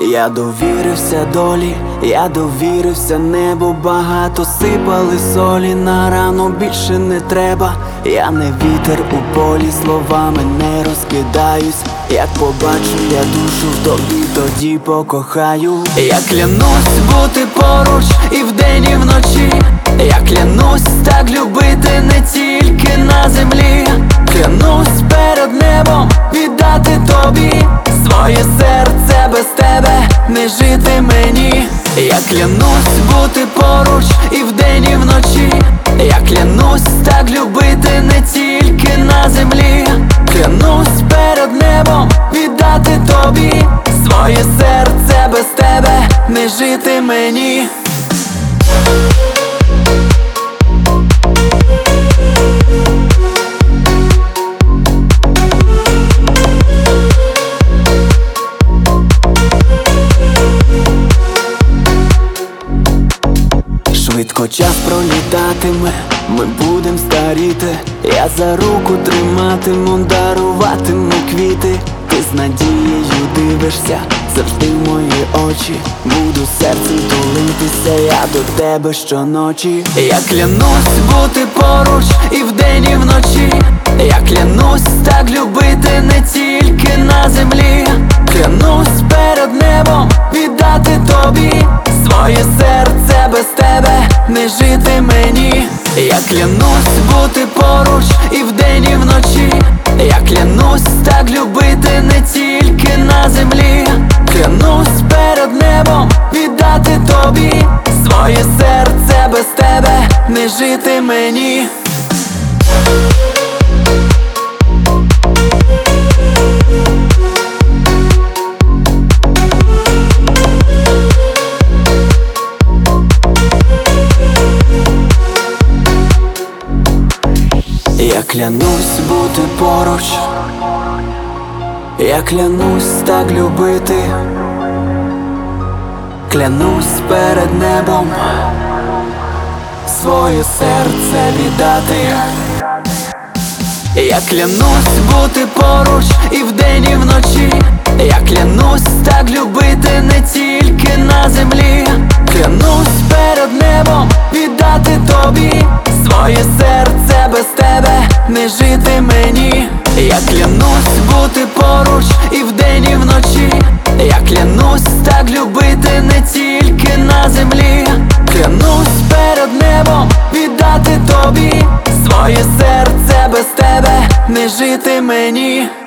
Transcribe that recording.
Я довірився долі, я довірився небу. Багато сипали солі, на рану більше не треба. Я не вітер у полі, словами не розкидаюсь. Як побачу я душу в тобі, тоді покохаю. Я клянусь бути поруч і вдень, і вночі. Я клянусь так любити не тільки на землі. Клянусь перед небом віддати тобі своє серце, без тебе не жити мені. Я клянусь бути поруч і вдень, і вночі. Я клянусь так любити не тільки на землі. Клянусь перед небом віддати тобі своє серце, без тебе не жити мені. Швидко час пролітатиме, ми будем старіти. Я за руку триматиму, даруватиму квіти. Ти з надією дивишся завжди в мої очі. Буду серцем тулитися я до тебе щоночі. Я клянусь бути поруч і вдень, і вночі. Я клянусь так любити не тільки на землі. Клянусь перед небом віддати тобі своє серце, без тебе не жити мені. Я клянусь бути поруч і вдень, і вночі. Я клянусь так любити не тільки на землі. Клянусь перед небом віддати тобі своє серце, без тебе не жити мені. Я клянусь бути поруч, я клянусь так любити. Клянусь перед небом своє серце віддати. Я клянусь бути поруч і вдень, і вночі. Я клянусь так любити не тільки на землі. Клянусь перед небом віддати тобі своє серце, без тебе не жити мені. Я клянусь бути поруч і вдень, і вночі. Я клянусь так любити не тільки на землі. Клянусь перед небом віддати тобі своє серце, без тебе не жити мені.